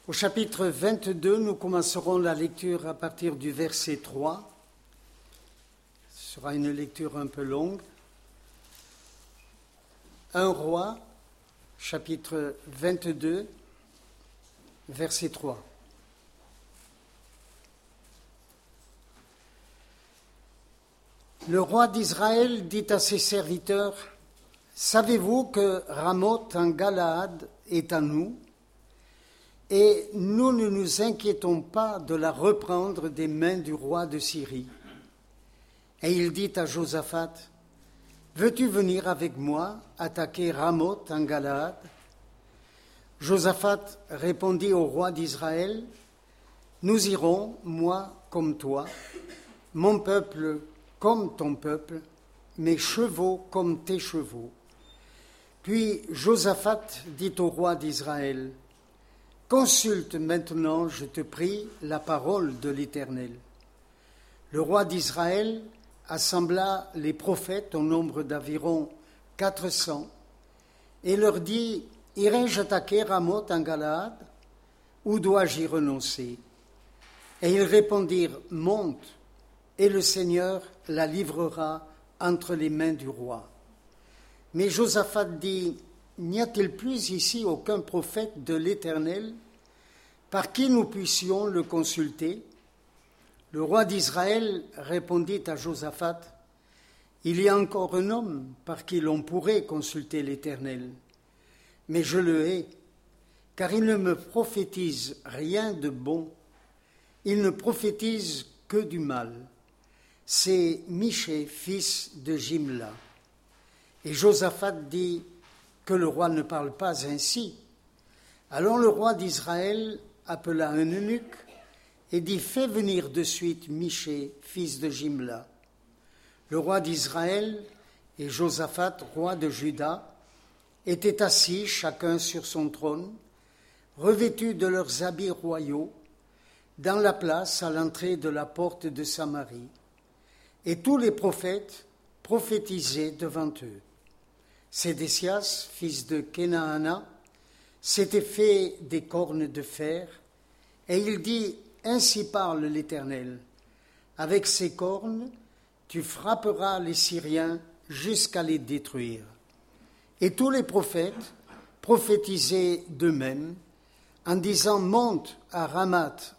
Au chapitre 22, nous commencerons la lecture à partir du verset 3. Ce sera une lecture un peu longue. 1 Roi, chapitre 22, verset 3. Le roi d'Israël dit à ses serviteurs, « Savez-vous que Ramoth en Galaad est à nous ? Et nous ne nous inquiétons pas de la reprendre des mains du roi de Syrie. » Et il dit à Josaphat, « Veux-tu venir avec moi attaquer Ramoth en Galaad ?» Josaphat répondit au roi d'Israël, « Nous irons, moi comme toi, mon peuple comme ton peuple, mes chevaux comme tes chevaux. » Puis Josaphat dit au roi d'Israël, « Consulte maintenant, je te prie, la parole de l'Éternel. » Le roi d'Israël assembla les prophètes au nombre d'environ 400 et leur dit, « Irai-je attaquer Ramoth en Galaad, ou dois-je y renoncer ?» Et ils répondirent, « Monte, et le Seigneur la livrera entre les mains du roi. » Mais Josaphat dit, « N'y a-t-il plus ici aucun prophète de l'Éternel par qui nous puissions le consulter ?» Le roi d'Israël répondit à Josaphat, « Il y a encore un homme par qui l'on pourrait consulter l'Éternel, mais je le hais, car il ne me prophétise rien de bon, il ne prophétise que du mal. C'est Michée, fils de Jimla. » Et Josaphat dit, « Que le roi ne parle pas ainsi. » Alors le roi d'Israël appela un eunuque et dit, « Fais venir de suite Michée, fils de Jimla. » Le roi d'Israël et Josaphat, roi de Juda, étaient assis chacun sur son trône, revêtus de leurs habits royaux, dans la place à l'entrée de la porte de Samarie. Et tous les prophètes prophétisaient devant eux. Sédécias, fils de Kenaana, s'était fait des cornes de fer, et il dit, « Ainsi parle l'Éternel, avec ces cornes, tu frapperas les Syriens jusqu'à les détruire. » Et tous les prophètes prophétisaient d'eux-mêmes, en disant, « Monte à Ramoth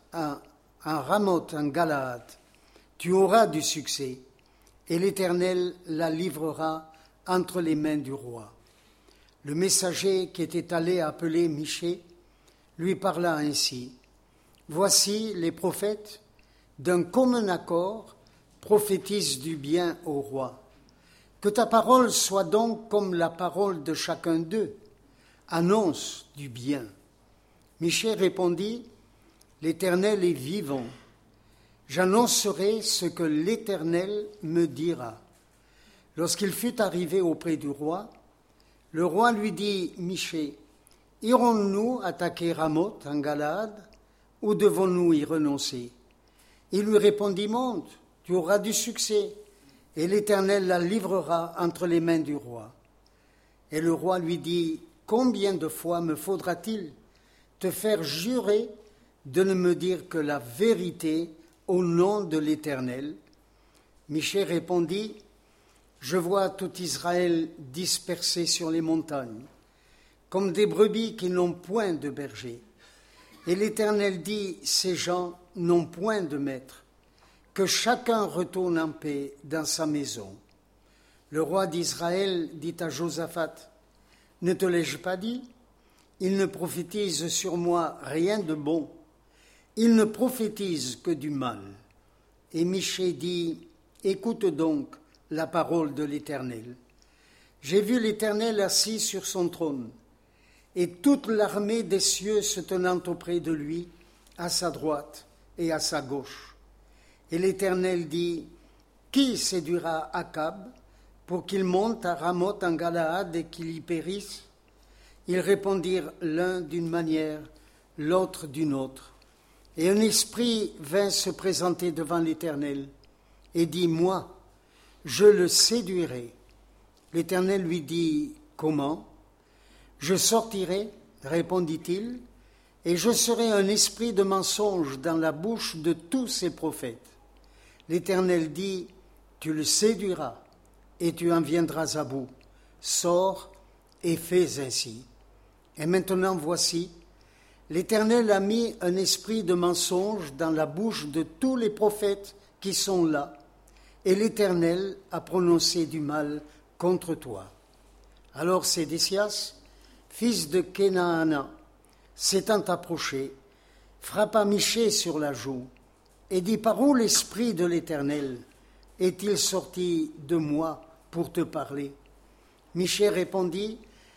en Galaad, tu auras du succès, et l'Éternel la livrera entre les mains du roi. » Le messager qui était allé appeler Michée lui parla ainsi, « Voici les prophètes, d'un commun accord, prophétisent du bien au roi. Que ta parole soit donc comme la parole de chacun d'eux, annonce du bien. » Michée répondit, « L'Éternel est vivant. J'annoncerai ce que l'Éternel me dira. » Lorsqu'il fut arrivé auprès du roi, le roi lui dit, « Michée, irons-nous attaquer Ramoth en Galaad, ou devons-nous y renoncer ?» Il lui répondit, « Monte, tu auras du succès, et l'Éternel la livrera entre les mains du roi. » Et le roi lui dit, « Combien de fois me faudra-t-il te faire jurer de ne me dire que la vérité au nom de l'Éternel ?» Michée répondit, « Je vois tout Israël dispersé sur les montagnes, comme des brebis qui n'ont point de berger. Et l'Éternel dit, ces gens n'ont point de maître, que chacun retourne en paix dans sa maison. » Le roi d'Israël dit à Josaphat, « Ne te l'ai-je pas dit ? Il ne prophétise sur moi rien de bon, il ne prophétise que du mal. » Et Michée dit, « Écoute donc la parole de l'Éternel. J'ai vu l'Éternel assis sur son trône, et toute l'armée des cieux se tenant auprès de lui, à sa droite et à sa gauche. Et l'Éternel dit, « Qui séduira Akab pour qu'il monte à Ramoth en Galaad et qu'il y périsse ?» Ils répondirent l'un d'une manière, l'autre d'une autre. Et un esprit vint se présenter devant l'Éternel et dit, « Moi, je le séduirai. » L'Éternel lui dit, « Comment ? » « Je sortirai, répondit-il, et je serai un esprit de mensonge dans la bouche de tous ces prophètes. L'Éternel dit, tu le séduiras, et tu en viendras à bout. Sors et fais ainsi. Et maintenant voici, l'Éternel a mis un esprit de mensonge dans la bouche de tous les prophètes qui sont là, et l'Éternel a prononcé du mal contre toi. Alors Sédécias, fils de Kenaana, s'étant approché, frappa Michée sur la joue, et dit, par où l'Esprit de l'Éternel est-il sorti de moi pour te parler? Michée répondit,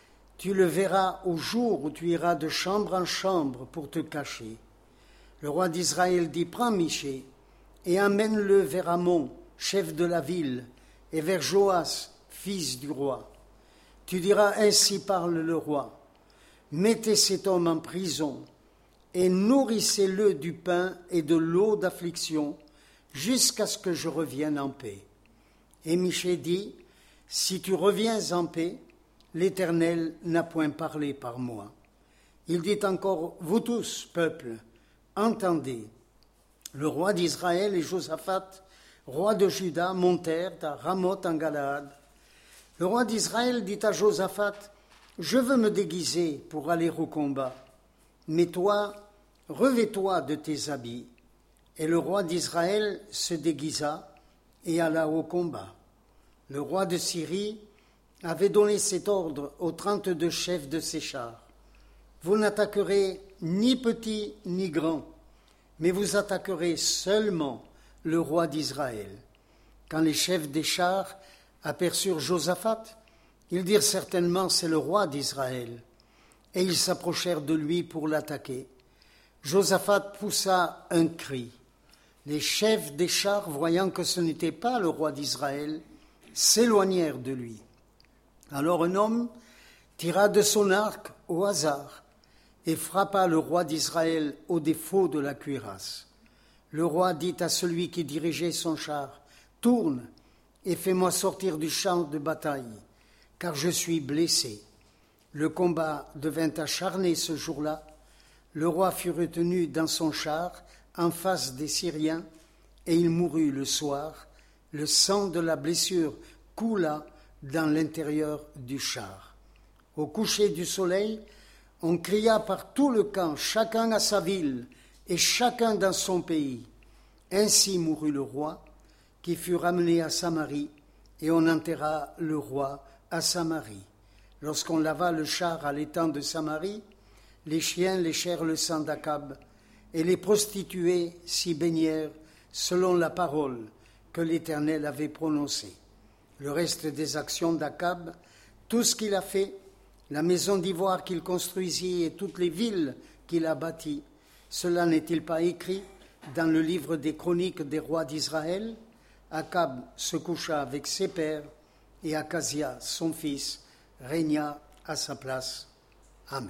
tu le verras au jour où tu iras de chambre en chambre pour te cacher. Le roi d'Israël dit, prends Michée, et amène-le vers Amon, chef de la ville, et vers Joas, fils du roi. Tu diras, ainsi parle le roi, mettez cet homme en prison, et nourrissez-le du pain et de l'eau d'affliction, jusqu'à ce que je revienne en paix. Et Michée dit, si tu reviens en paix, l'Éternel n'a point parlé par moi. Il dit encore, vous tous, peuple, entendez. Le roi d'Israël et Josaphat, roi de Juda, montèrent à Ramoth en Galaad. Le roi d'Israël dit à Josaphat, je veux me déguiser pour aller au combat, mais toi, revêt-toi de tes habits. Et le roi d'Israël se déguisa et alla au combat. Le roi de Syrie avait donné cet ordre aux 32 chefs de ses chars. Vous n'attaquerez ni petit ni grand, mais vous attaquerez seulement le roi d'Israël. Quand les chefs des chars aperçurent Josaphat, ils dirent certainement, c'est le roi d'Israël. Et ils s'approchèrent de lui pour l'attaquer. Josaphat poussa un cri. Les chefs des chars, voyant que ce n'était pas le roi d'Israël, s'éloignèrent de lui. Alors un homme tira de son arc au hasard et frappa le roi d'Israël au défaut de la cuirasse. Le roi dit à celui qui dirigeait son char, « Tourne et fais-moi sortir du champ de bataille, car je suis blessé. » Le combat devint acharné ce jour-là. Le roi fut retenu dans son char en face des Syriens, et il mourut le soir. Le sang de la blessure coula dans l'intérieur du char. Au coucher du soleil, on cria par tout le camp, chacun à sa ville et chacun dans son pays. Ainsi mourut le roi, qui fut ramené à Samarie, et on enterra le roi à Samarie. Lorsqu'on lava le char à l'étang de Samarie, les chiens léchèrent le sang d'Akab, et les prostituées s'y baignèrent selon la parole que l'Éternel avait prononcée. Le reste des actions d'Akab, tout ce qu'il a fait, la maison d'ivoire qu'il construisit et toutes les villes qu'il a bâties, cela n'est-il pas écrit dans le livre des chroniques des rois d'Israël? Akab se coucha avec ses pères et Akazia, son fils, régna à sa place. Amen.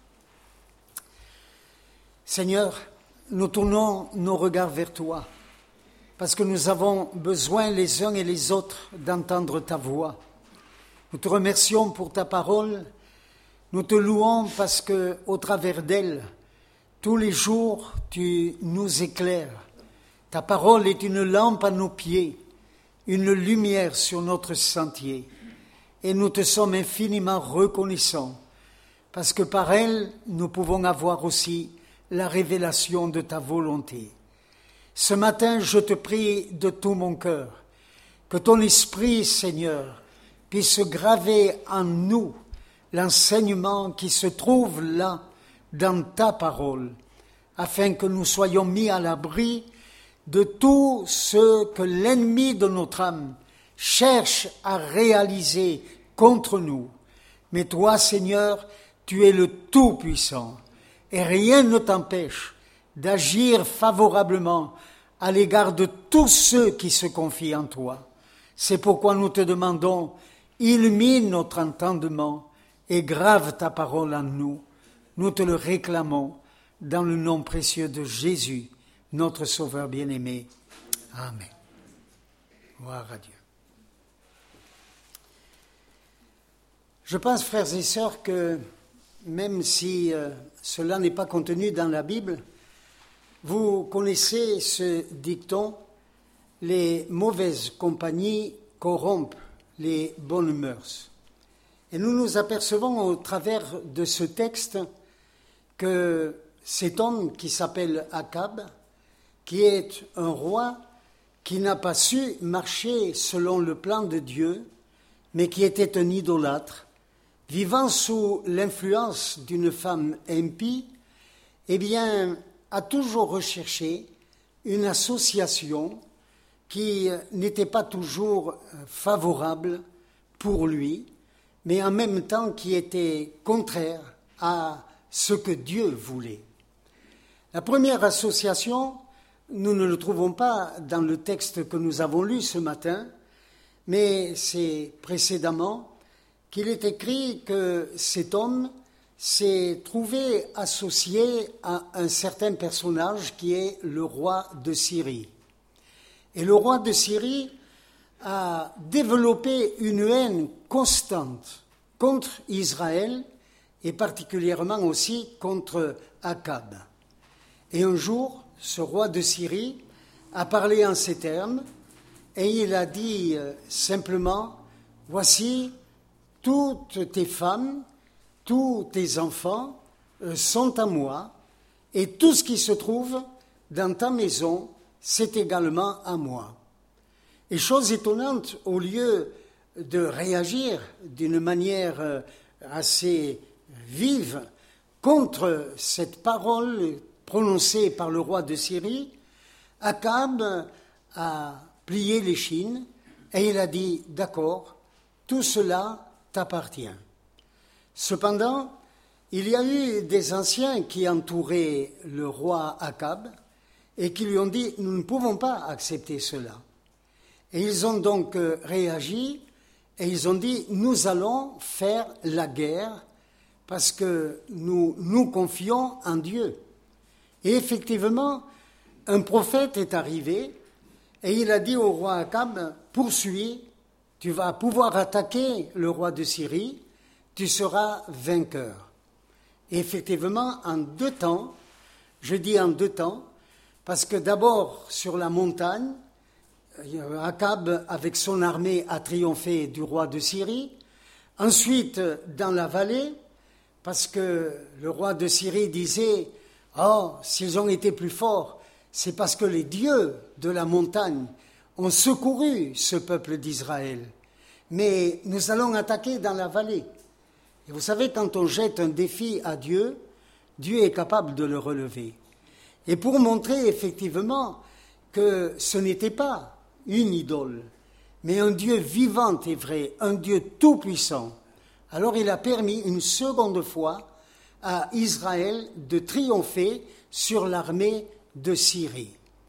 Seigneur, nous tournons nos regards vers toi, parce que nous avons besoin les uns et les autres d'entendre ta voix. Nous te remercions pour ta parole, nous te louons parce que, au travers d'elle, tous les jours, tu nous éclaires. Ta parole est une lampe à nos pieds, une lumière sur notre sentier. Et nous te sommes infiniment reconnaissants, parce que par elle, nous pouvons avoir aussi la révélation de ta volonté. Ce matin, je te prie de tout mon cœur, que ton esprit, Seigneur, puisse graver en nous l'enseignement qui se trouve là, dans ta parole, afin que nous soyons mis à l'abri de tout ce que l'ennemi de notre âme cherche à réaliser contre nous. Mais toi, Seigneur, tu es le Tout-Puissant, et rien ne t'empêche d'agir favorablement à l'égard de tous ceux qui se confient en toi. C'est pourquoi nous te demandons, illumine notre entendement et grave ta parole en nous. Nous te le réclamons dans le nom précieux de Jésus, notre Sauveur bien-aimé. Amen. Gloire à Dieu. Je pense, frères et sœurs, que même si cela n'est pas contenu dans la Bible. Vous connaissez ce dicton, les mauvaises compagnies corrompent les bonnes mœurs. Et nous nous apercevons au travers de ce texte que cet homme qui s'appelle Akab, qui est un roi qui n'a pas su marcher selon le plan de Dieu, mais qui était un idolâtre, vivant sous l'influence d'une femme impie, eh bien, a toujours recherché une association qui n'était pas toujours favorable pour lui, mais en même temps qui était contraire à ce que Dieu voulait. La première association, nous ne le trouvons pas dans le texte que nous avons lu ce matin, mais c'est précédemment qu'il est écrit que cet homme s'est trouvé associé à un certain personnage qui est le roi de Syrie. Et le roi de Syrie a développé une haine constante contre Israël et particulièrement aussi contre Akab. Et un jour, ce roi de Syrie a parlé en ces termes et il a dit simplement « Voici, toutes tes femmes, tous tes enfants sont à moi et tout ce qui se trouve dans ta maison, c'est également à moi. » Et chose étonnante, au lieu de réagir d'une manière assez vive contre cette parole prononcée par le roi de Syrie, Akab a plié l'échine et il a dit « D'accord, tout cela t'appartient. » Cependant, il y a eu des anciens qui entouraient le roi Akab et qui lui ont dit « Nous ne pouvons pas accepter cela. » Et ils ont donc réagi et ils ont dit « Nous allons faire la guerre parce que nous nous confions en Dieu. » Et effectivement, un prophète est arrivé et il a dit au roi Akab « Poursuis, tu vas pouvoir attaquer le roi de Syrie, tu seras vainqueur. » Et effectivement, en 2 temps, je dis en 2 temps, parce que d'abord sur la montagne, Akab avec son armée a triomphé du roi de Syrie, ensuite dans la vallée, parce que le roi de Syrie disait « Oh, s'ils ont été plus forts, c'est parce que les dieux de la montagne ont secouru ce peuple d'Israël. Mais nous allons attaquer dans la vallée. » Et vous savez, quand on jette un défi à Dieu, Dieu est capable de le relever. Et pour montrer effectivement que ce n'était pas une idole, mais un Dieu vivant et vrai, un Dieu tout-puissant, alors il a permis une seconde fois à Israël de triompher sur l'armée de Syrie.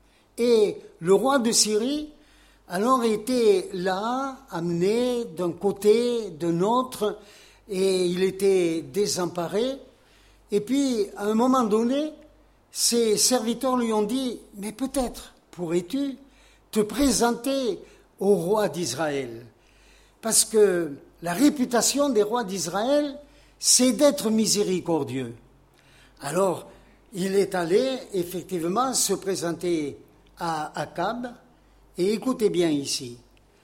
Et le roi de Syrie alors était là, amené d'un côté, d'un autre, et il était désemparé. Et puis, à un moment donné, ses serviteurs lui ont dit « Mais peut-être pourrais-tu te présenter au roi d'Israël ?» Parce que la réputation des rois d'Israël, c'est d'être miséricordieux. Alors, il est allé effectivement se présenter à Akab, et écoutez bien ici,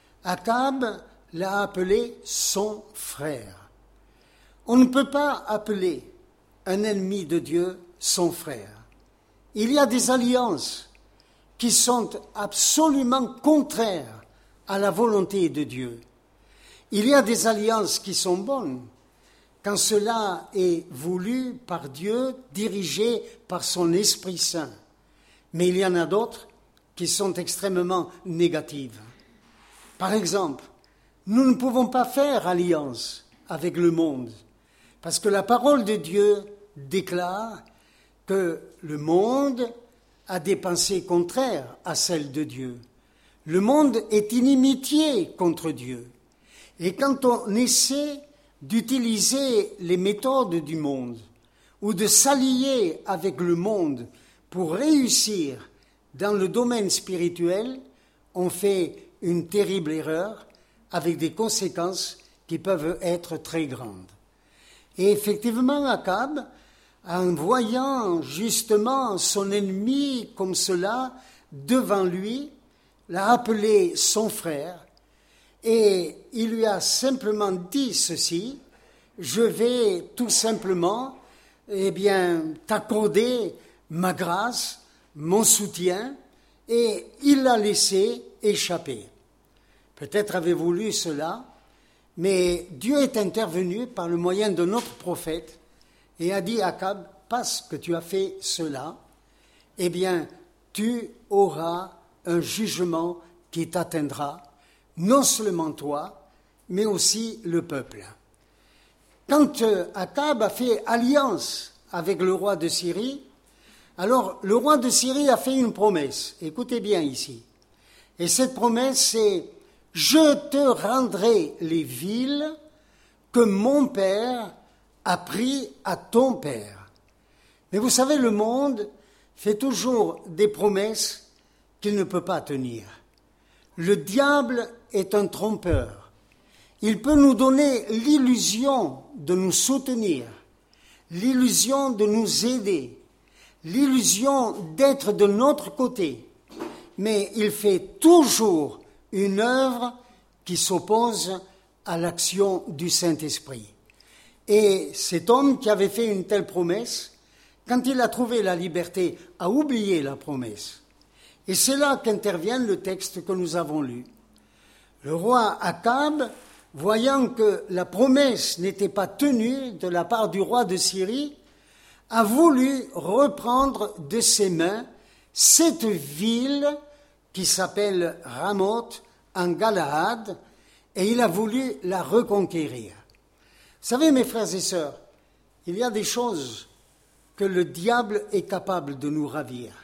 Akab l'a appelé son frère. On ne peut pas appeler un ennemi de Dieu son frère. Il y a des alliances qui sont absolument contraires à la volonté de Dieu. Il y a des alliances qui sont bonnes quand cela est voulu par Dieu, dirigé par son Esprit Saint. Mais il y en a d'autres qui sont extrêmement négatives. Par exemple, nous ne pouvons pas faire alliance avec le monde, parce que la parole de Dieu déclare que le monde a des pensées contraires à celles de Dieu. Le monde est inimitié contre Dieu. Et quand on essaie d'utiliser les méthodes du monde ou de s'allier avec le monde pour réussir dans le domaine spirituel, on fait une terrible erreur avec des conséquences qui peuvent être très grandes. Et effectivement, Akab, en voyant justement son ennemi comme cela devant lui, l'a appelé son frère et il lui a simplement dit ceci: je vais tout simplement t'accorder ma grâce, mon soutien, et il l'a laissé échapper. Peut-être avez-vous lu cela, mais Dieu est intervenu par le moyen de notre prophète et a dit à Akab: parce que tu as fait cela, tu auras un jugement qui t'atteindra, non seulement toi, mais aussi le peuple. Quand Akab a fait alliance avec le roi de Syrie, alors le roi de Syrie a fait une promesse. Écoutez bien ici. Et cette promesse, c'est: je te rendrai les villes que mon père a pris à ton père. Mais vous savez, le monde fait toujours des promesses qu'il ne peut pas tenir. Le diable est un trompeur. Il peut nous donner l'illusion de nous soutenir, l'illusion de nous aider, l'illusion d'être de notre côté. Mais il fait toujours une œuvre qui s'oppose à l'action du Saint-Esprit. Et cet homme qui avait fait une telle promesse, quand il a trouvé la liberté, a oublié la promesse. Et c'est là qu'intervient le texte que nous avons lu. Le roi Akab, voyant que la promesse n'était pas tenue de la part du roi de Syrie, a voulu reprendre de ses mains cette ville qui s'appelle Ramoth en Galaad, et il a voulu la reconquérir. Vous savez, mes frères et sœurs, il y a des choses que le diable est capable de nous ravir.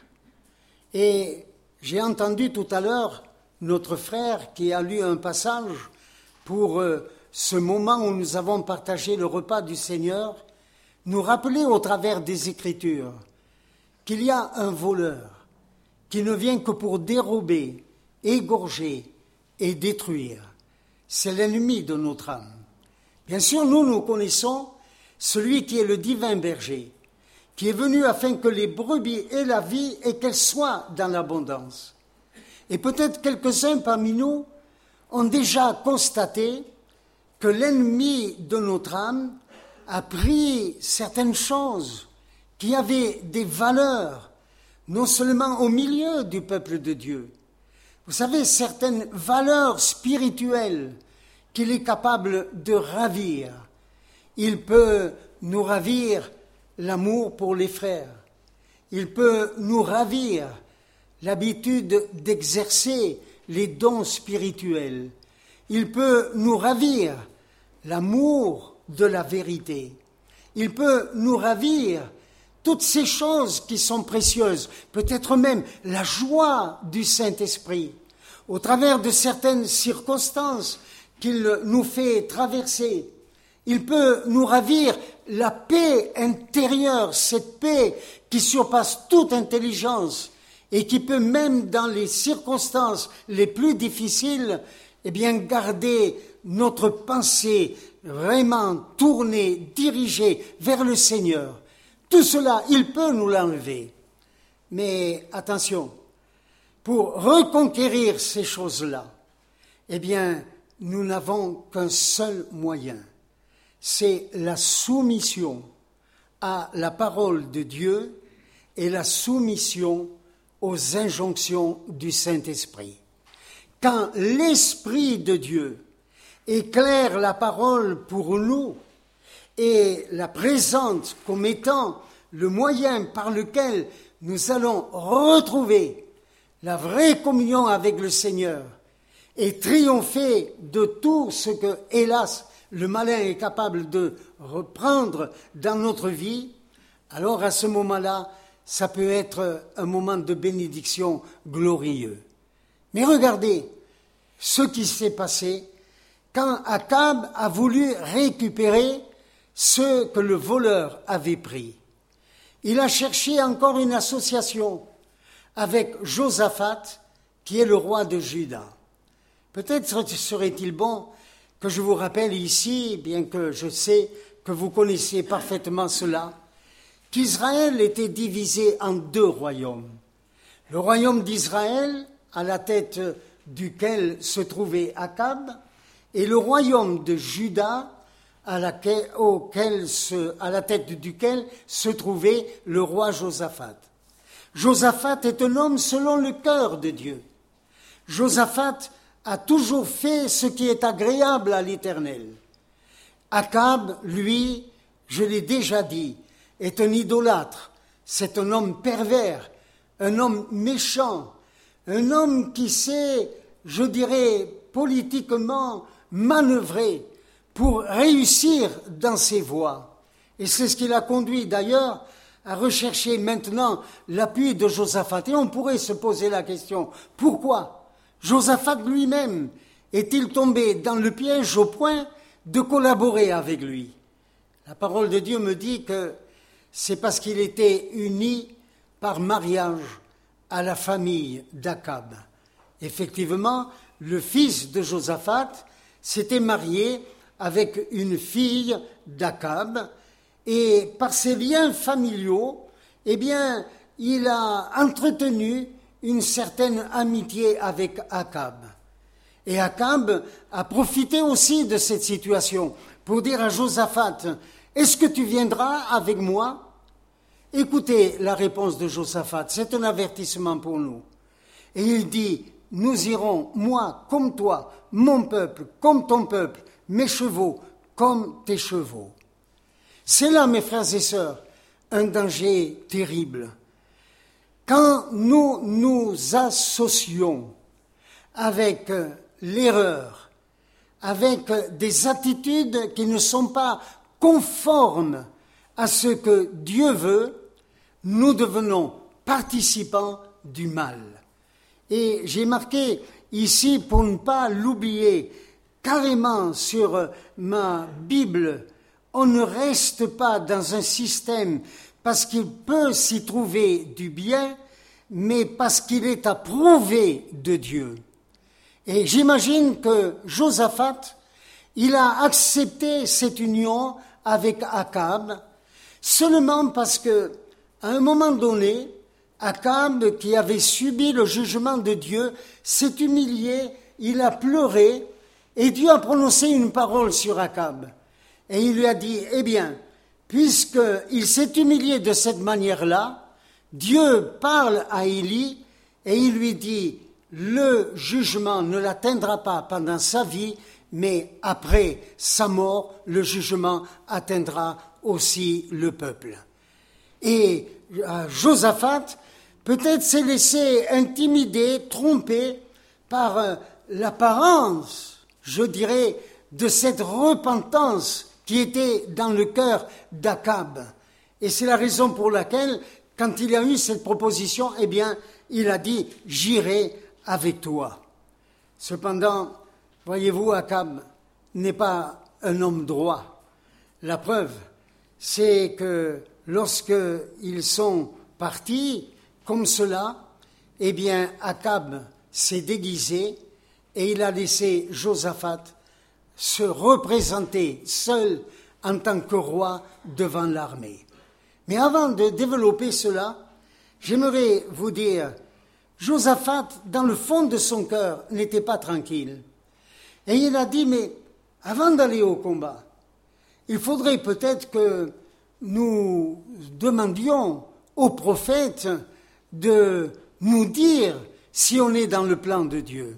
Et j'ai entendu tout à l'heure notre frère qui a lu un passage pour ce moment où nous avons partagé le repas du Seigneur, nous rappeler au travers des Écritures qu'il y a un voleur qui ne vient que pour dérober, égorger et détruire. C'est l'ennemi de notre âme. Bien sûr, nous connaissons celui qui est le divin berger, qui est venu afin que les brebis aient la vie et qu'elles soient dans l'abondance. Et peut-être quelques-uns parmi nous ont déjà constaté que l'ennemi de notre âme a pris certaines choses qui avaient des valeurs, non seulement au milieu du peuple de Dieu. Vous savez, certaines valeurs spirituelles qu'il est capable de ravir. Il peut nous ravir l'amour pour les frères. Il peut nous ravir l'habitude d'exercer les dons spirituels. Il peut nous ravir l'amour de la vérité. Il peut nous ravir toutes ces choses qui sont précieuses, peut-être même la joie du Saint-Esprit, au travers de certaines circonstances qu'il nous fait traverser. Il peut nous ravir la paix intérieure, cette paix qui surpasse toute intelligence et qui peut même dans les circonstances les plus difficiles, garder notre pensée vraiment tournée, dirigée vers le Seigneur. Tout cela, il peut nous l'enlever. Mais attention, pour reconquérir ces choses-là, nous n'avons qu'un seul moyen. C'est la soumission à la parole de Dieu et la soumission aux injonctions du Saint-Esprit. Quand l'Esprit de Dieu éclaire la parole pour nous et la présente comme étant le moyen par lequel nous allons retrouver la vraie communion avec le Seigneur et triompher de tout ce que, hélas, le malin est capable de reprendre dans notre vie, alors à ce moment-là, ça peut être un moment de bénédiction glorieux. Mais regardez ce qui s'est passé quand Akab a voulu récupérer ce que le voleur avait pris. Il a cherché encore une association avec Josaphat, qui est le roi de Juda. Peut-être serait-il bon que je vous rappelle ici, bien que je sais que vous connaissez parfaitement cela, qu'Israël était divisé en deux royaumes. Le royaume d'Israël, à la tête duquel se trouvait Akab, et le royaume de Juda, à la tête duquel se trouvait le roi Josaphat. Josaphat est un homme selon le cœur de Dieu. Josaphat a toujours fait ce qui est agréable à l'Éternel. Akab, lui, je l'ai déjà dit, est un idolâtre. C'est un homme pervers, un homme méchant, un homme qui sait, je dirais, politiquement manœuvrer pour réussir dans ses voies. Et c'est ce qui l'a conduit d'ailleurs à rechercher maintenant l'appui de Josaphat. Et on pourrait se poser la question, pourquoi Josaphat lui-même est-il tombé dans le piège au point de collaborer avec lui? La parole de Dieu me dit que c'est parce qu'il était uni par mariage à la famille d'Akab. Effectivement, le fils de Josaphat s'était marié avec une fille d'Akab, et par ses liens familiaux, eh bien, il a entretenu une certaine amitié avec Akab. Et Akab a profité aussi de cette situation pour dire à Josaphat, « Est-ce que tu viendras avec moi ?» Écoutez la réponse de Josaphat, c'est un avertissement pour nous. Et il dit, « Nous irons, moi comme toi, mon peuple comme ton peuple, mes chevaux comme tes chevaux. » C'est là, mes frères et sœurs, un danger terrible. Quand nous nous associons avec l'erreur, avec des attitudes qui ne sont pas conformes à ce que Dieu veut, nous devenons participants du mal. Et j'ai marqué ici, pour ne pas l'oublier, carrément sur ma Bible, on ne reste pas dans un système parce qu'il peut s'y trouver du bien, mais parce qu'il est approuvé de Dieu. Et j'imagine que Josaphat, il a accepté cette union avec Akab seulement parce que, à un moment donné, Akab, qui avait subi le jugement de Dieu, s'est humilié, il a pleuré, et Dieu a prononcé une parole sur Akab. Et il lui a dit, eh bien, puisqu'il s'est humilié de cette manière-là, Dieu parle à Élie et il lui dit, le jugement ne l'atteindra pas pendant sa vie, mais après sa mort, le jugement atteindra aussi le peuple. Et Josaphat, peut-être s'est laissé intimider, tromper par l'apparence, je dirais, de cette repentance qui était dans le cœur d'Akab. Et c'est la raison pour laquelle, quand il a eu cette proposition, eh bien, il a dit « J'irai avec toi ». Cependant, voyez-vous, Akab n'est pas un homme droit. La preuve, c'est que lorsqu'ils sont partis comme cela, eh bien, Akab s'est déguisé et il a laissé Josaphat se représenter seul en tant que roi devant l'armée. Mais avant de développer cela, j'aimerais vous dire, Josaphat, dans le fond de son cœur, n'était pas tranquille. Et il a dit, mais avant d'aller au combat, il faudrait peut-être que nous demandions au prophète de nous dire si on est dans le plan de Dieu.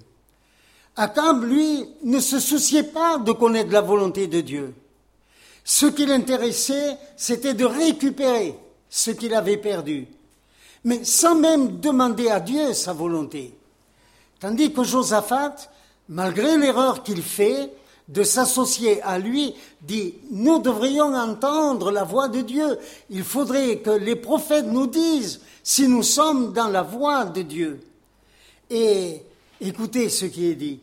Akab, lui, ne se souciait pas de connaître la volonté de Dieu. Ce qui l'intéressait, c'était de récupérer ce qu'il avait perdu, mais sans même demander à Dieu sa volonté. Tandis que Josaphat, malgré l'erreur qu'il fait de s'associer à lui, dit « Nous devrions entendre la voix de Dieu. Il faudrait que les prophètes nous disent si nous sommes dans la voie de Dieu. » Et écoutez ce qui est dit.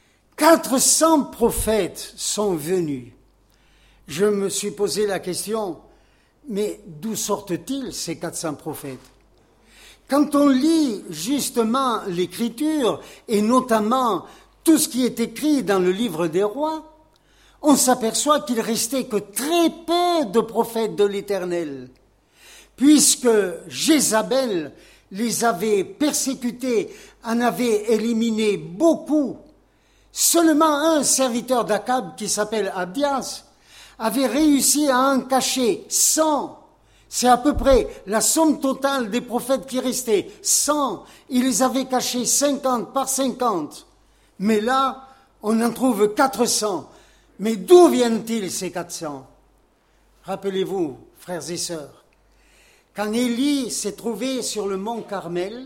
400 prophètes sont venus. Je me suis posé la question, mais d'où sortent-ils ces 400 prophètes? Quand on lit justement l'Écriture, et notamment tout ce qui est écrit dans le livre des rois, on s'aperçoit qu'il restait que très peu de prophètes de l'Éternel, puisque Jézabel les avait persécutés, en avait éliminé beaucoup. Seulement un serviteur d'Akab, qui s'appelle Abdias, avait réussi à en cacher 100. C'est à peu près la somme totale des prophètes qui restaient. 100. Il les avait cachés 50 par 50. Mais là, on en trouve 400. Mais d'où viennent-ils ces 400 ? Rappelez-vous, frères et sœurs, quand Élie s'est trouvé sur le mont Carmel,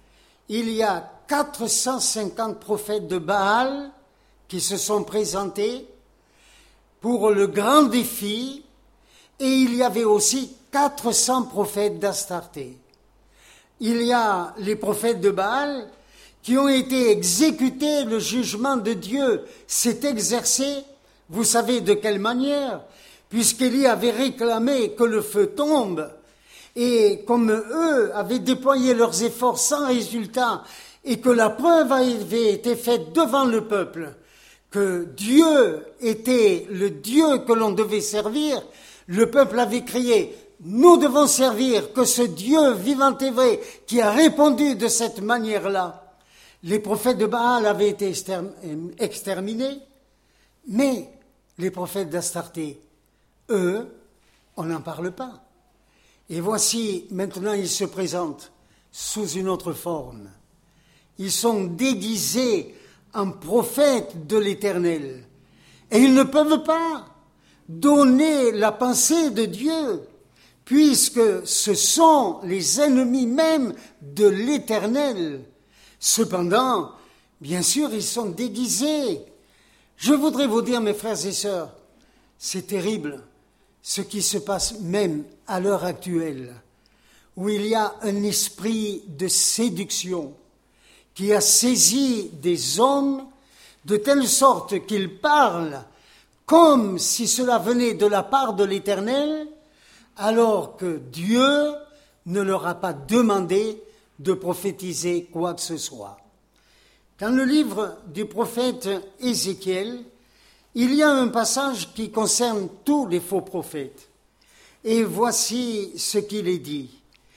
il y a 450 prophètes de Baal qui se sont présentés pour le grand défi, et il y avait aussi 400 prophètes d'Astarté. Il y a les prophètes de Baal qui ont été exécutés, le jugement de Dieu s'est exercé, vous savez de quelle manière, puisqu'Élie avait réclamé que le feu tombe, et comme eux avaient déployé leurs efforts sans résultat, et que la preuve avait été faite devant le peuple, que Dieu était le Dieu que l'on devait servir, le peuple avait crié « Nous devons servir que ce Dieu vivant et vrai qui a répondu de cette manière-là ». Les prophètes de Baal avaient été exterminés, mais les prophètes d'Astarté, eux, on n'en parle pas. Et voici, maintenant, ils se présentent sous une autre forme. Ils sont déguisés en prophètes de l'Éternel. Et ils ne peuvent pas donner la pensée de Dieu, puisque ce sont les ennemis même de l'Éternel. Cependant, bien sûr, ils sont déguisés. Je voudrais vous dire, mes frères et sœurs, c'est terrible ce qui se passe même à l'heure actuelle, où il y a un esprit de séduction qui a saisi des hommes de telle sorte qu'ils parlent comme si cela venait de la part de l'Éternel, alors que Dieu ne leur a pas demandé de prophétiser quoi que ce soit. Dans le livre du prophète Ézéchiel, il y a un passage qui concerne tous les faux prophètes. Et voici ce qu'il est dit.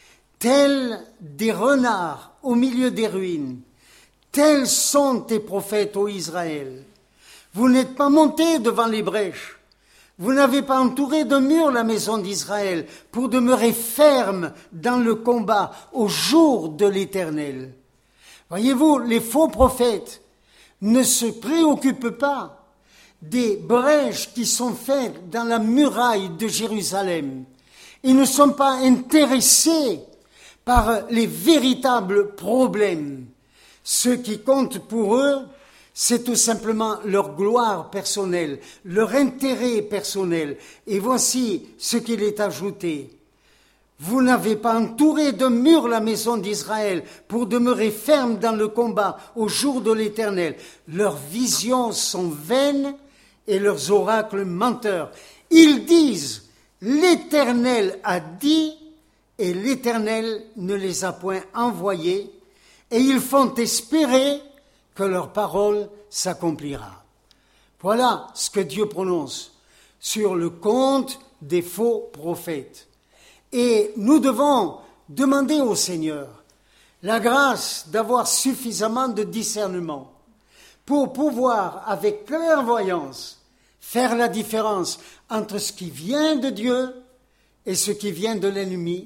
Tels des renards au milieu des ruines, tels sont tes prophètes, ô Israël. Vous n'êtes pas montés devant les brèches. Vous n'avez pas entouré de murs la maison d'Israël pour demeurer ferme dans le combat au jour de l'Éternel. Voyez-vous, les faux prophètes ne se préoccupent pas des brèches qui sont faites dans la muraille de Jérusalem. Ils ne sont pas intéressés par les véritables problèmes. Ce qui compte pour eux, c'est tout simplement leur gloire personnelle, leur intérêt personnel. Et voici ce qu'il est ajouté. Vous n'avez pas entouré de murs la maison d'Israël pour demeurer ferme dans le combat au jour de l'Éternel. Leurs visions sont vaines et leurs oracles menteurs. Ils disent, l'Éternel a dit et l'Éternel ne les a point envoyés, et ils font espérer que leur parole s'accomplira. Voilà ce que Dieu prononce sur le compte des faux prophètes. Et nous devons demander au Seigneur la grâce d'avoir suffisamment de discernement pour pouvoir, avec clairvoyance, faire la différence entre ce qui vient de Dieu et ce qui vient de l'ennemi,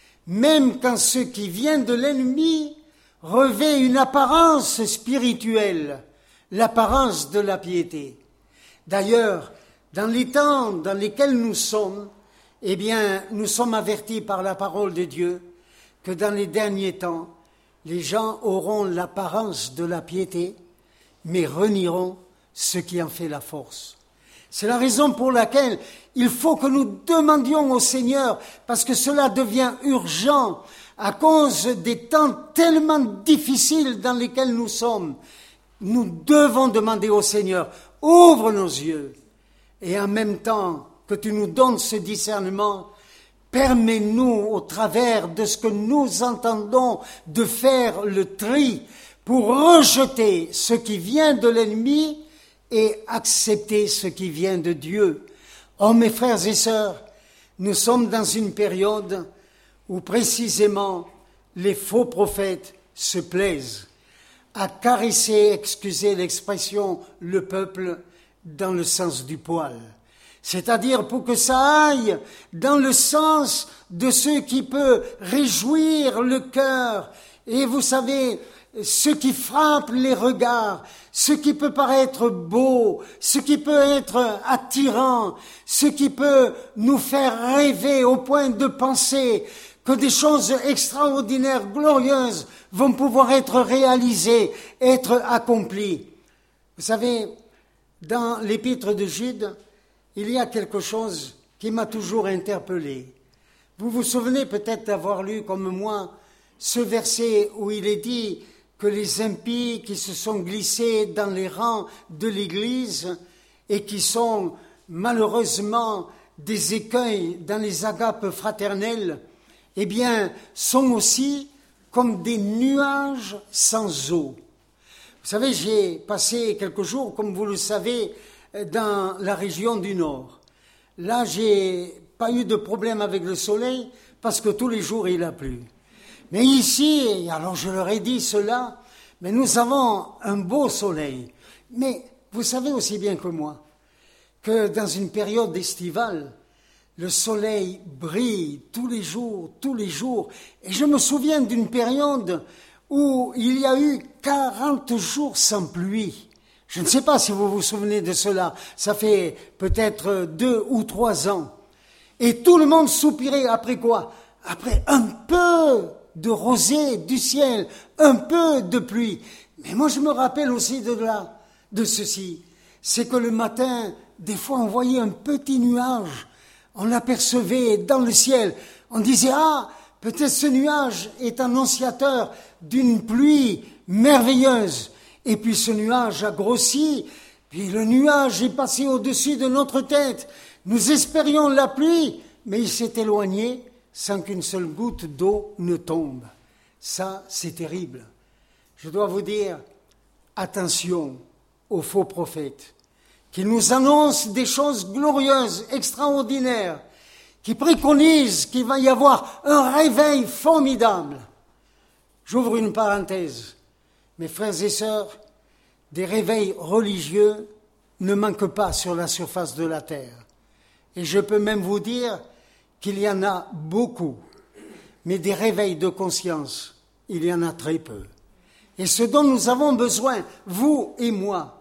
même quand ce qui vient de l'ennemi revêt une apparence spirituelle, l'apparence de la piété. D'ailleurs, dans les temps dans lesquels nous sommes, eh bien, nous sommes avertis par la parole de Dieu que dans les derniers temps, les gens auront l'apparence de la piété, mais renieront ce qui en fait la force. C'est la raison pour laquelle il faut que nous demandions au Seigneur, parce que cela devient urgent à cause des temps tellement difficiles dans lesquels nous sommes. Nous devons demander au Seigneur, ouvre nos yeux, et en même temps que tu nous donnes ce discernement, permets-nous, au travers de ce que nous entendons, de faire le tri pour rejeter ce qui vient de l'ennemi et accepter ce qui vient de Dieu. Oh, mes frères et sœurs, nous sommes dans une période où précisément les faux prophètes se plaisent à caresser, excusez l'expression, le peuple dans le sens du poil. C'est-à-dire pour que ça aille dans le sens de ce qui peut réjouir le cœur. Et vous savez, ce qui frappe les regards, ce qui peut paraître beau, ce qui peut être attirant, ce qui peut nous faire rêver au point de penser que des choses extraordinaires, glorieuses vont pouvoir être réalisées, être accomplies. Vous savez, dans l'épître de Jude, il y a quelque chose qui m'a toujours interpellé. Vous vous souvenez peut-être d'avoir lu comme moi ce verset où il est dit que les impies qui se sont glissés dans les rangs de l'Église et qui sont malheureusement des écueils dans les agapes fraternelles, eh bien, sont aussi comme des nuages sans eau. Vous savez, j'ai passé quelques jours, comme vous le savez, dans la région du Nord. Là, j'ai pas eu de problème avec le soleil parce que tous les jours il a plu. Mais ici, alors je leur ai dit cela, mais nous avons un beau soleil. Mais vous savez aussi bien que moi que dans une période estivale, le soleil brille tous les jours. Et je me souviens d'une période où il y a eu 40 jours sans pluie. Je ne sais pas si vous vous souvenez de cela. Ça fait peut-être 2 ou 3 ans. Et tout le monde soupirait après quoi? Après un peu de rosée du ciel, un peu de pluie. Mais moi je me rappelle aussi de ceci. C'est que le matin, des fois on voyait un petit nuage. On l'apercevait dans le ciel. On disait, peut-être ce nuage est annonciateur d'une pluie merveilleuse. Et puis ce nuage a grossi, puis le nuage est passé au-dessus de notre tête. Nous espérions la pluie, mais il s'est éloigné sans qu'une seule goutte d'eau ne tombe. Ça, c'est terrible. Je dois vous dire, attention aux faux prophètes qui nous annoncent des choses glorieuses, extraordinaires, qui préconisent qu'il va y avoir un réveil formidable. J'ouvre une parenthèse. Mes frères et sœurs, des réveils religieux ne manquent pas sur la surface de la terre. Et je peux même vous dire qu'il y en a beaucoup. Mais des réveils de conscience, il y en a très peu. Et ce dont nous avons besoin, vous et moi,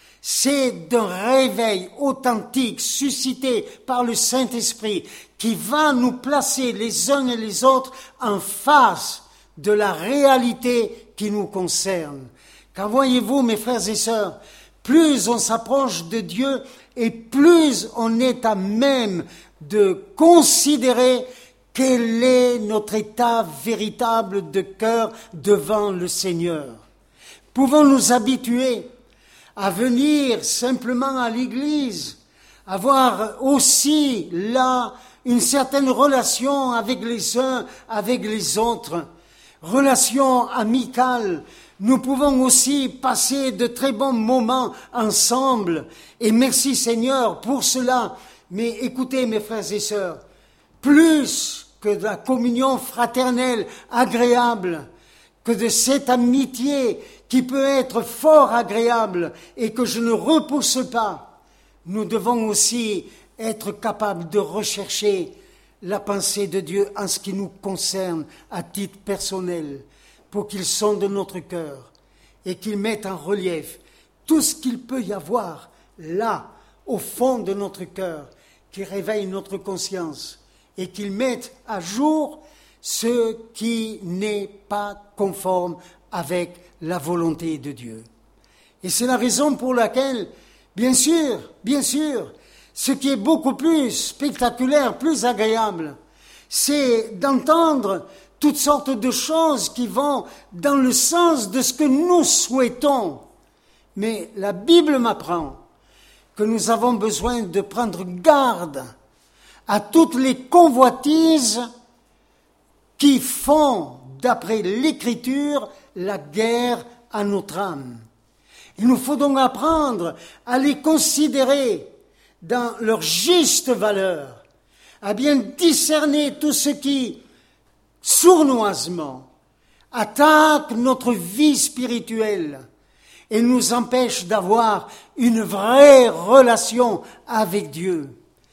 c'est d'un réveil authentique suscité par le Saint-Esprit qui va nous placer les uns et les autres en face de la réalité qui nous concerne. Car voyez-vous, mes frères et sœurs, plus on s'approche de Dieu et plus on est à même de considérer quel est notre état véritable de cœur devant le Seigneur. Pouvons nous habituer à venir simplement à l'église, avoir aussi là une certaine relation avec les uns, avec les autres, relation amicale. Nous pouvons aussi passer de très bons moments ensemble, et merci Seigneur pour cela. Mais écoutez mes frères et sœurs, plus que de la communion fraternelle agréable, que de cette amitié qui peut être fort agréable et que je ne repousse pas, nous devons aussi être capables de rechercher la pensée de Dieu en ce qui nous concerne à titre personnel, pour qu'il sonde notre cœur et qu'il mette en relief tout ce qu'il peut y avoir là, au fond de notre cœur, qui réveille notre conscience et qu'il mette à jour ce qui n'est pas conforme avec la volonté de Dieu. Et c'est la raison pour laquelle, bien sûr, ce qui est beaucoup plus spectaculaire, plus agréable, c'est d'entendre toutes sortes de choses qui vont dans le sens de ce que nous souhaitons. Mais la Bible m'apprend que nous avons besoin de prendre garde à toutes les convoitises qui font, d'après l'Écriture, la guerre à notre âme. Il nous faut donc apprendre à les considérer dans leur juste valeur, à bien discerner tout ce qui, sournoisement, attaque notre vie spirituelle et nous empêche d'avoir une vraie relation avec Dieu.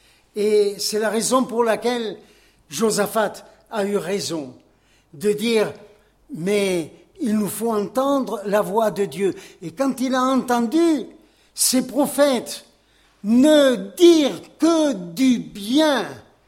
Et c'est la raison pour laquelle Josaphat a eu raison de dire « mais il nous faut entendre la voix de Dieu ». Et quand il a entendu ces prophètes ne dire que du bien,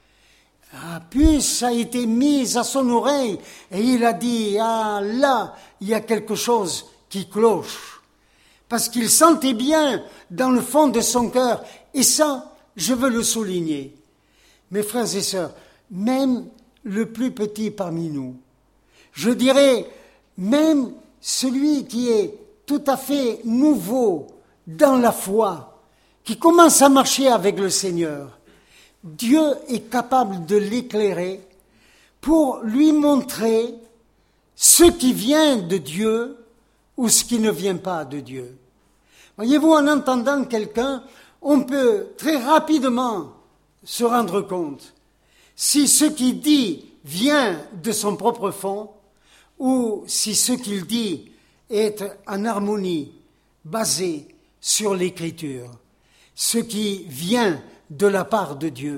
la puce a été mise à son oreille et il a dit « ah là, il y a quelque chose qui cloche ». Parce qu'il sentait bien dans le fond de son cœur, et ça, je veux le souligner. Mes frères et sœurs, même le plus petit parmi nous, je dirais même celui qui est tout à fait nouveau dans la foi, qui commence à marcher avec le Seigneur, Dieu est capable de l'éclairer pour lui montrer ce qui vient de Dieu ou ce qui ne vient pas de Dieu. Voyez-vous, en entendant quelqu'un, on peut très rapidement se rendre compte si ce qu'il dit vient de son propre fond ou si ce qu'il dit est en harmonie, basé sur l'Écriture, ce qui vient de la part de Dieu.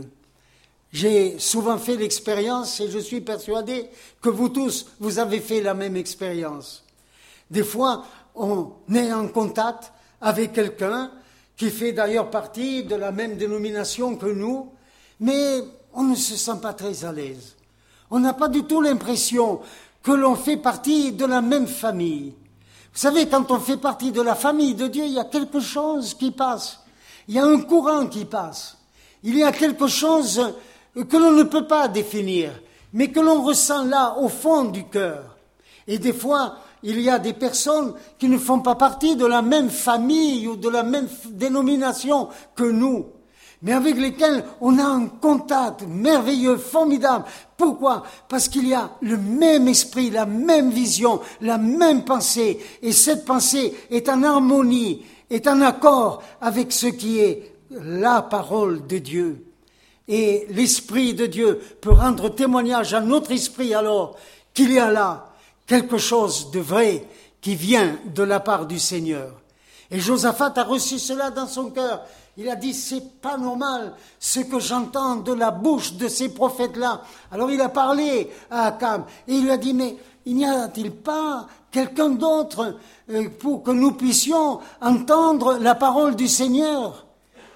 J'ai souvent fait l'expérience et je suis persuadé que vous tous, vous avez fait la même expérience. Des fois, on est en contact avec quelqu'un qui fait d'ailleurs partie de la même dénomination que nous, mais on ne se sent pas très à l'aise. On n'a pas du tout l'impression que l'on fait partie de la même famille. Vous savez, quand on fait partie de la famille de Dieu, il y a quelque chose qui passe. Il y a un courant qui passe. Il y a quelque chose que l'on ne peut pas définir, mais que l'on ressent là, au fond du cœur. Et des fois, il y a des personnes qui ne font pas partie de la même famille ou de la même dénomination que nous, mais avec lesquelles on a un contact merveilleux, formidable. Pourquoi ? Parce qu'il y a le même esprit, la même vision, la même pensée, et cette pensée est en harmonie, est en accord avec ce qui est la parole de Dieu. Et l'Esprit de Dieu peut rendre témoignage à notre esprit alors qu'il y a là quelque chose de vrai qui vient de la part du Seigneur. Et Josaphat a reçu cela dans son cœur. Il a dit, c'est pas normal ce que j'entends de la bouche de ces prophètes-là. Alors il a parlé à Akab et il lui a dit, mais il n'y a-t-il pas quelqu'un d'autre pour que nous puissions entendre la parole du Seigneur ?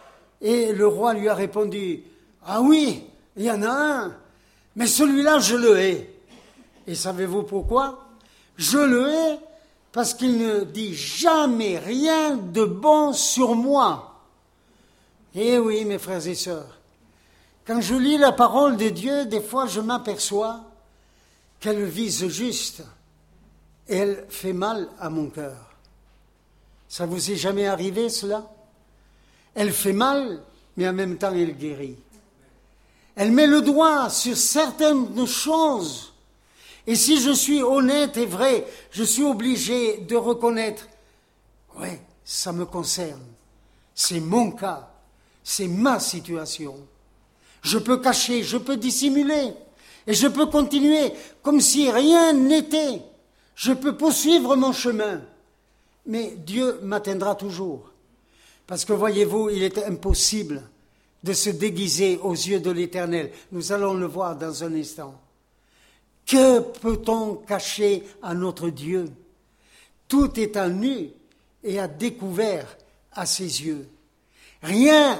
Et le roi lui a répondu, ah oui, il y en a un, mais celui-là je le hais. Et savez-vous pourquoi ? Je le hais parce qu'il ne dit jamais rien de bon sur moi. Eh oui, mes frères et sœurs, quand je lis la parole de Dieu, des fois je m'aperçois qu'elle vise juste et elle fait mal à mon cœur. Ça vous est jamais arrivé cela ? Elle fait mal, mais en même temps elle guérit. Elle met le doigt sur certaines choses. Et si je suis honnête et vrai, je suis obligé de reconnaître, ouais, ça me concerne. C'est mon cas, c'est ma situation. Je peux cacher, je peux dissimuler, et je peux continuer comme si rien n'était. Je peux poursuivre mon chemin, mais Dieu m'atteindra toujours. Parce que voyez-vous, il est impossible de se déguiser aux yeux de l'Éternel. Nous allons le voir dans un instant. Que peut-on cacher à notre Dieu ? Tout est à nu et à découvert à ses yeux. Rien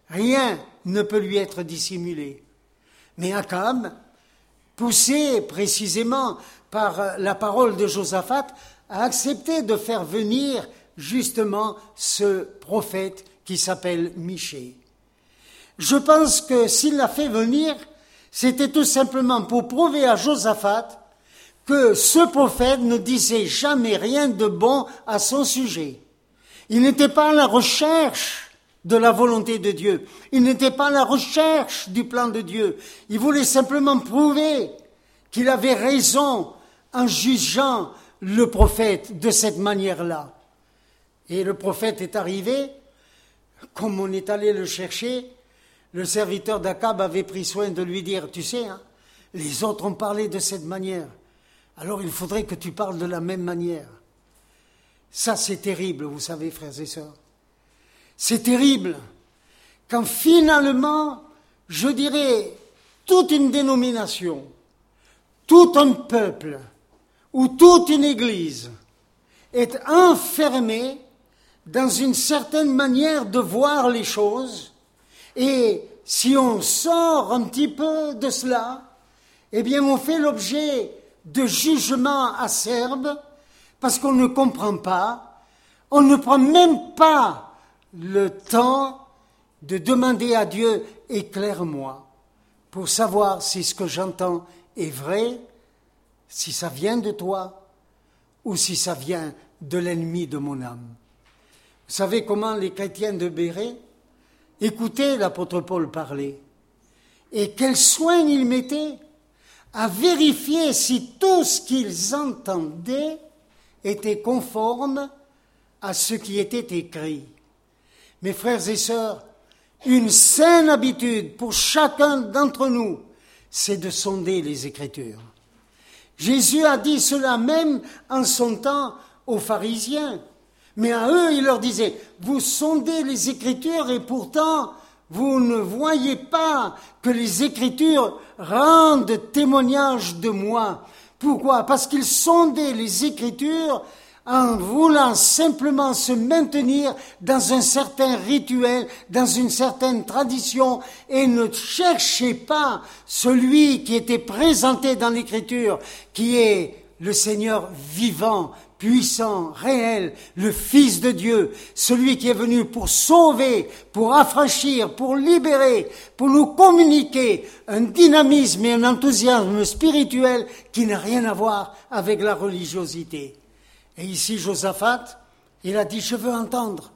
ne peut lui être dissimulé. Mais Akab, poussé précisément par la parole de Josaphat, a accepté de faire venir justement ce prophète qui s'appelle Michée. Je pense que s'il l'a fait venir, c'était tout simplement pour prouver à Josaphat que ce prophète ne disait jamais rien de bon à son sujet. Il n'était pas à la recherche de la volonté de Dieu. Il n'était pas à la recherche du plan de Dieu. Il voulait simplement prouver qu'il avait raison en jugeant le prophète de cette manière-là. Et le prophète est arrivé, comme on est allé le chercher, le serviteur d'Akab avait pris soin de lui dire, tu sais, hein, les autres ont parlé de cette manière, alors il faudrait que tu parles de la même manière. Ça, c'est terrible, vous savez, frères et sœurs. C'est terrible quand finalement, je dirais, toute une dénomination, tout un peuple ou toute une église est enfermée dans une certaine manière de voir les choses, et si on sort un petit peu de cela, eh bien on fait l'objet de jugements acerbes parce qu'on ne comprend pas, on ne prend même pas le temps de demander à Dieu « éclaire-moi » pour savoir si ce que j'entends est vrai, si ça vient de toi ou si ça vient de l'ennemi de mon âme. Vous savez comment les chrétiens de Béret écoutaient l'apôtre Paul parler et quel soin ils mettaient à vérifier si tout ce qu'ils entendaient était conforme à ce qui était écrit. Mes frères et sœurs, une saine habitude pour chacun d'entre nous, c'est de sonder les Écritures. Jésus a dit cela même en son temps aux pharisiens. Mais à eux, il leur disait, vous sondez les Écritures et pourtant, vous ne voyez pas que les Écritures rendent témoignage de moi. Pourquoi ? Parce qu'ils sondaient les Écritures en voulant simplement se maintenir dans un certain rituel, dans une certaine tradition, et ne cherchaient pas celui qui était présenté dans l'Écriture, qui est le Seigneur vivant, puissant, réel, le Fils de Dieu, celui qui est venu pour sauver, pour affranchir, pour libérer, pour nous communiquer un dynamisme et un enthousiasme spirituel qui n'a rien à voir avec la religiosité. Et ici, Josaphat, il a dit, je veux entendre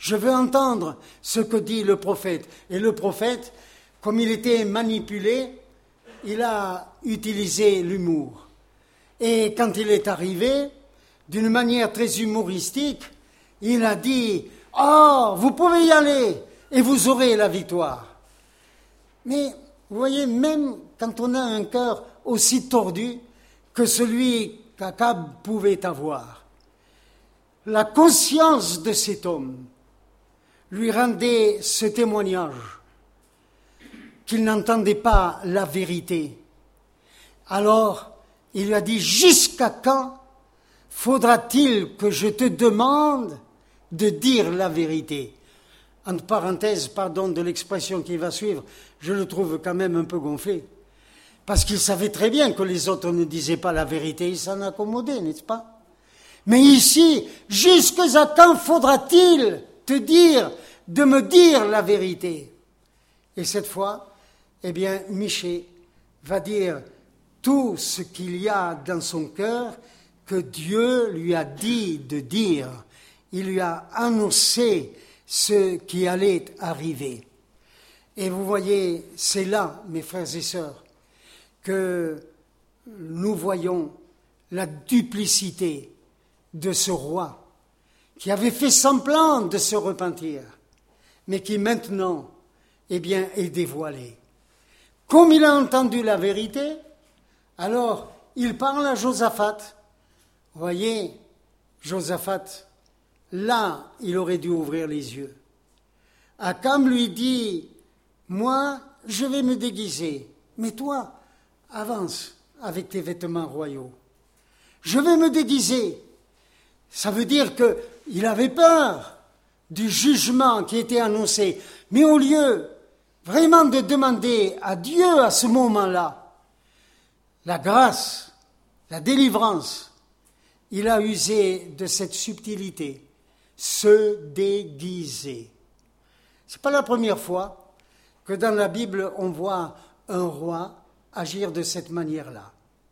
ce que dit le prophète. Et le prophète, comme il était manipulé, il a utilisé l'humour. Et quand il est arrivé, d'une manière très humoristique, il a dit, « Oh, vous pouvez y aller et vous aurez la victoire. » Mais, vous voyez, même quand on a un cœur aussi tordu que celui qu'Akab pouvait avoir, la conscience de cet homme lui rendait ce témoignage qu'il n'entendait pas la vérité. Alors, il lui a dit, « Jusqu'à quand faudra-t-il que je te demande de dire la vérité ?» Entre parenthèses, pardon de l'expression qui va suivre, je le trouve quand même un peu gonflé. Parce qu'il savait très bien que les autres ne disaient pas la vérité, il s'en accommodait, n'est-ce pas ? Mais ici, jusqu'à quand faudra-t-il te dire de me dire la vérité ? Et cette fois, eh bien, Michée va dire tout ce qu'il y a dans son cœur que Dieu lui a dit de dire. Il lui a annoncé ce qui allait arriver. Et vous voyez, c'est là, mes frères et sœurs, que nous voyons la duplicité de ce roi qui avait fait semblant de se repentir, mais qui maintenant, eh bien, est dévoilé. Comme il a entendu la vérité, alors il parle à Josaphat. Vous voyez, Josaphat, là, il aurait dû ouvrir les yeux. Akab lui dit, moi, je vais me déguiser, mais toi, avance avec tes vêtements royaux. Je vais me déguiser. Ça veut dire qu'il avait peur du jugement qui était annoncé. Mais au lieu vraiment de demander à Dieu à ce moment-là la grâce, la délivrance, il a usé de cette subtilité, se déguiser. Ce n'est pas la première fois que dans la Bible on voit un roi agir de cette manière-là.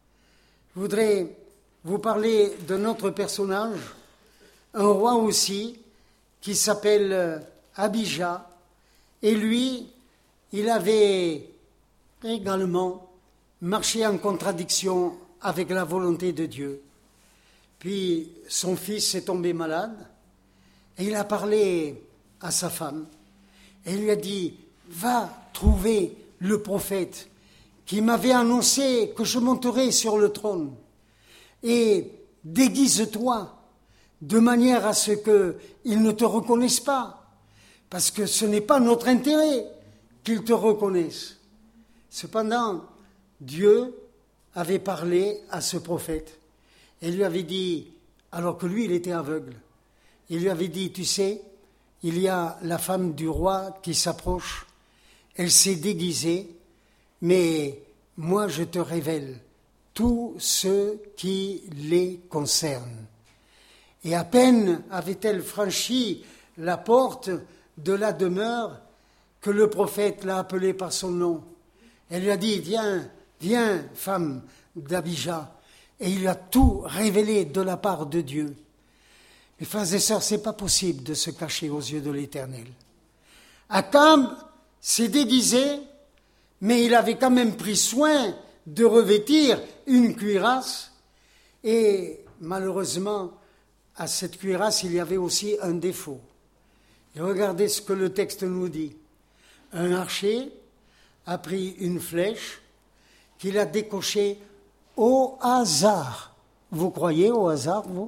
Je voudrais vous parler d'un autre personnage, un roi aussi, qui s'appelle Abijah, et lui, il avait également marché en contradiction avec la volonté de Dieu. Puis son fils est tombé malade, Et il a parlé à sa femme et il lui a dit, va trouver le prophète qui m'avait annoncé que je monterais sur le trône et déguise-toi de manière à ce qu'ils ne te reconnaissent pas, parce que ce n'est pas notre intérêt qu'ils te reconnaissent. Cependant, Dieu avait parlé à ce prophète et lui avait dit, alors que lui il était aveugle, il lui avait dit, tu sais, il y a la femme du roi qui s'approche, elle s'est déguisée, mais moi je te révèle tout ce qui les concerne. Et à peine avait-elle franchi la porte de la demeure que le prophète l'a appelée par son nom. Elle lui a dit, viens, viens, femme d'Abijah. Et il lui a tout révélé de la part de Dieu. Mes frères et sœurs, ce n'est pas possible de se cacher aux yeux de l'Éternel. Akab s'est déguisé, mais il avait quand même pris soin de revêtir une cuirasse. Et malheureusement, à cette cuirasse, il y avait aussi un défaut. Et regardez ce que le texte nous dit. Un archer a pris une flèche qu'il a décochée au hasard. Vous croyez au hasard, vous ?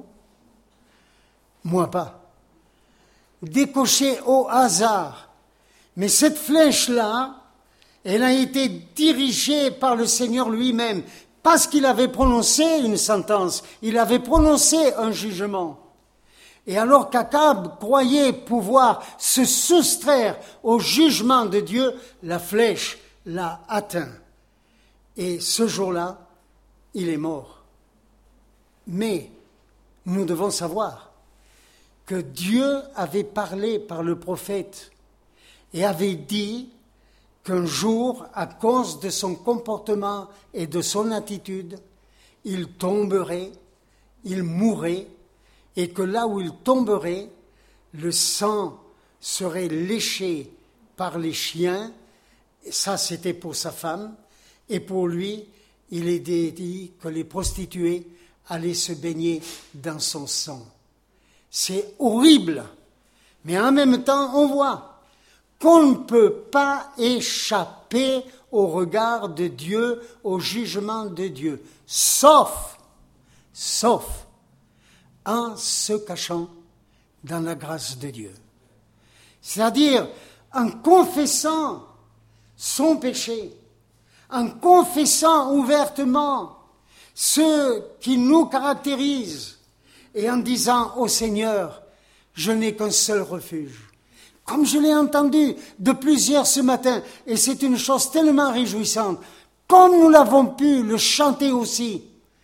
Moi pas. Décochée au hasard. Mais cette flèche-là, elle a été dirigée par le Seigneur lui-même, parce qu'il avait prononcé une sentence, il avait prononcé un jugement. Et alors qu'Akab croyait pouvoir se soustraire au jugement de Dieu, la flèche l'a atteint. Et ce jour-là, il est mort. Mais nous devons savoir que Dieu avait parlé par le prophète et avait dit qu'un jour, à cause de son comportement et de son attitude, il tomberait, il mourrait, et que là où il tomberait, le sang serait léché par les chiens. Et ça, c'était pour sa femme. Et pour lui, il est dit que les prostituées allaient se baigner dans son sang. C'est horrible. Mais en même temps, on voit qu'on ne peut pas échapper au regard de Dieu, au jugement de Dieu, sauf en se cachant dans la grâce de Dieu. C'est-à-dire en confessant son péché, en confessant ouvertement ce qui nous caractérise et en disant au Seigneur, je n'ai qu'un seul refuge. Comme je l'ai entendu de plusieurs ce matin, et c'est une chose tellement réjouissante, comme nous l'avons pu le chanter aussi,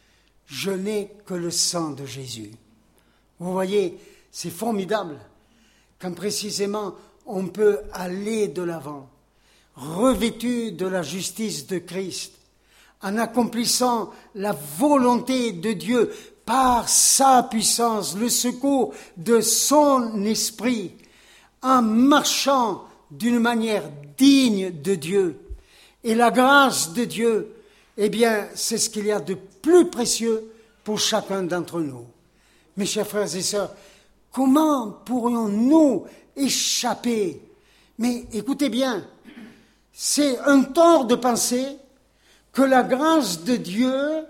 je n'ai que le sang de Jésus. Vous voyez, c'est formidable quand précisément on peut aller de l'avant, revêtu de la justice de Christ, en accomplissant la volonté de Dieu par sa puissance, le secours de son esprit, en marchant d'une manière digne de Dieu. Et la grâce de Dieu, eh bien, c'est ce qu'il y a de plus précieux pour chacun d'entre nous. Mes chers frères et sœurs, comment pourrions-nous échapper ? Mais écoutez bien, c'est un tort de penser que la grâce de Dieu,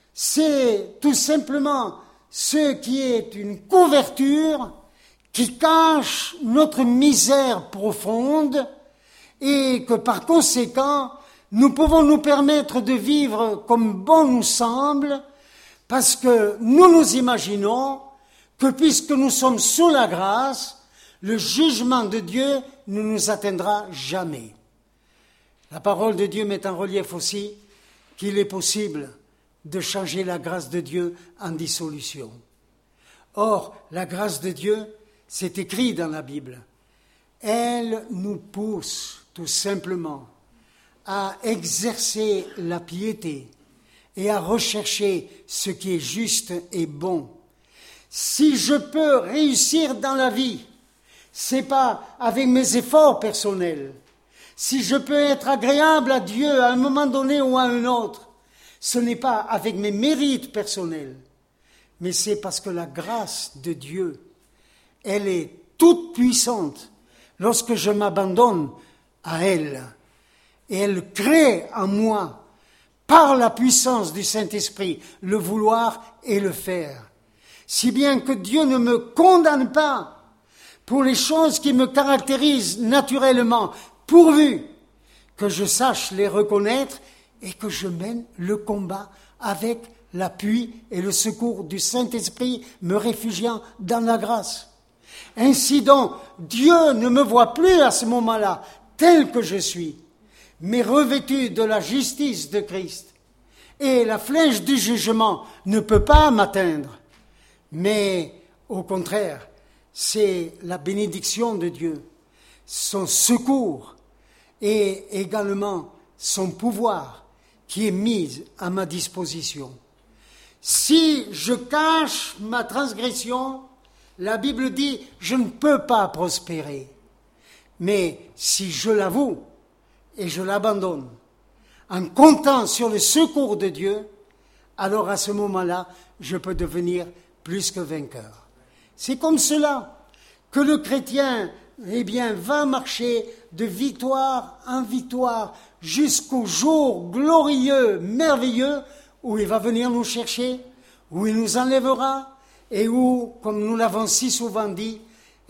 c'est tout simplement ce qui est une couverture qui cache notre misère profonde et que par conséquent, nous pouvons nous permettre de vivre comme bon nous semble parce que nous nous imaginons que puisque nous sommes sous la grâce, le jugement de Dieu ne nous atteindra jamais. La parole de Dieu met en relief aussi qu'il est possible de changer la grâce de Dieu en dissolution. Or, la grâce de Dieu, c'est écrit dans la Bible, elle nous pousse tout simplement à exercer la piété et à rechercher ce qui est juste et bon. Si je peux réussir dans la vie, c'est pas avec mes efforts personnels. Si je peux être agréable à Dieu à un moment donné ou à un autre, ce n'est pas avec mes mérites personnels, mais c'est parce que la grâce de Dieu, elle est toute puissante lorsque je m'abandonne à elle. Et elle crée en moi, par la puissance du Saint-Esprit, le vouloir et le faire. Si bien que Dieu ne me condamne pas pour les choses qui me caractérisent naturellement, pourvu que je sache les reconnaître et que je mène le combat avec l'appui et le secours du Saint-Esprit, me réfugiant dans la grâce. Ainsi donc, Dieu ne me voit plus à ce moment-là tel que je suis, mais revêtu de la justice de Christ. Et la flèche du jugement ne peut pas m'atteindre. Mais au contraire, c'est la bénédiction de Dieu, son secours et également son pouvoir qui est mis à ma disposition. Si je cache ma transgression, la Bible dit « je ne peux pas prospérer ». Mais si je l'avoue et je l'abandonne, en comptant sur le secours de Dieu, alors à ce moment-là, je peux devenir plus que vainqueur. C'est comme cela que le chrétien, va marcher de victoire en victoire jusqu'au jour glorieux, merveilleux, où il va venir nous chercher, où il nous enlèvera, et où, comme nous l'avons si souvent dit,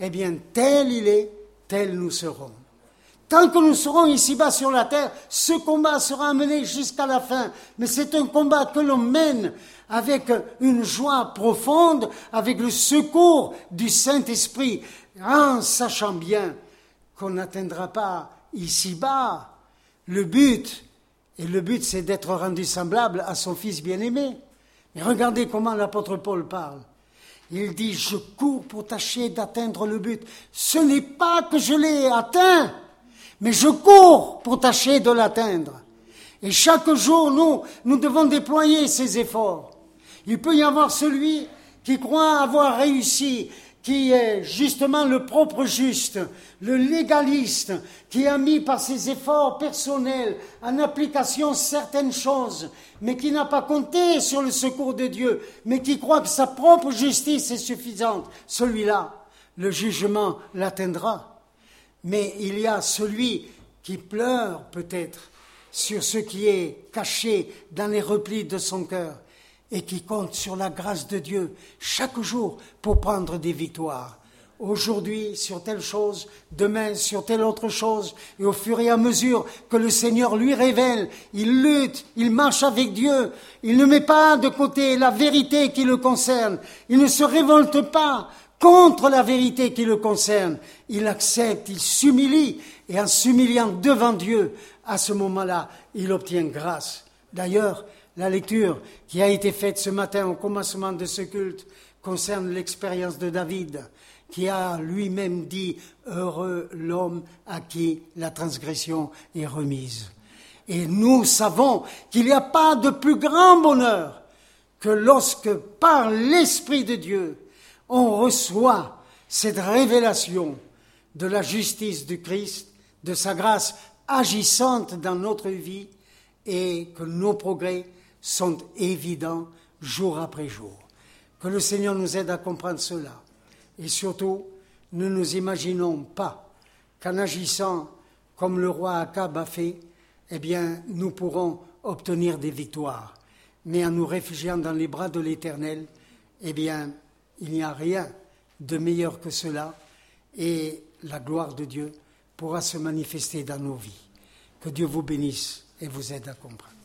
tel il est, tel nous serons. Tant que nous serons ici-bas sur la terre, ce combat sera mené jusqu'à la fin. Mais c'est un combat que l'on mène avec une joie profonde, avec le secours du Saint-Esprit, en sachant bien qu'on n'atteindra pas ici-bas le but. Et le but, c'est d'être rendu semblable à son Fils bien-aimé. Mais regardez comment l'apôtre Paul parle. Il dit, je cours pour tâcher d'atteindre le but. Ce n'est pas que je l'ai atteint, mais je cours pour tâcher de l'atteindre. Et chaque jour, nous devons déployer ces efforts. Il peut y avoir celui qui croit avoir réussi, qui est justement le propre juste, le légaliste, qui a mis par ses efforts personnels en application certaines choses, mais qui n'a pas compté sur le secours de Dieu, mais qui croit que sa propre justice est suffisante. Celui-là, le jugement l'atteindra. Mais il y a celui qui pleure peut-être sur ce qui est caché dans les replis de son cœur et qui compte sur la grâce de Dieu chaque jour pour prendre des victoires. Aujourd'hui sur telle chose, demain sur telle autre chose, et au fur et à mesure que le Seigneur lui révèle, il lutte, il marche avec Dieu, il ne met pas de côté la vérité qui le concerne, il ne se révolte pas contre la vérité qui le concerne, il accepte, il s'humilie, et en s'humiliant devant Dieu, à ce moment-là, il obtient grâce. D'ailleurs, la lecture qui a été faite ce matin au commencement de ce culte concerne l'expérience de David, qui a lui-même dit « Heureux l'homme à qui la transgression est remise ». Et nous savons qu'il n'y a pas de plus grand bonheur que lorsque, par l'Esprit de Dieu, on reçoit cette révélation de la justice du Christ, de sa grâce agissante dans notre vie, et que nos progrès sont évidents jour après jour. Que le Seigneur nous aide à comprendre cela. Et surtout, ne nous imaginons pas qu'en agissant comme le roi Akab a fait, nous pourrons obtenir des victoires. Mais en nous réfugiant dans les bras de l'Éternel, il n'y a rien de meilleur que cela, et la gloire de Dieu pourra se manifester dans nos vies. Que Dieu vous bénisse et vous aide à comprendre.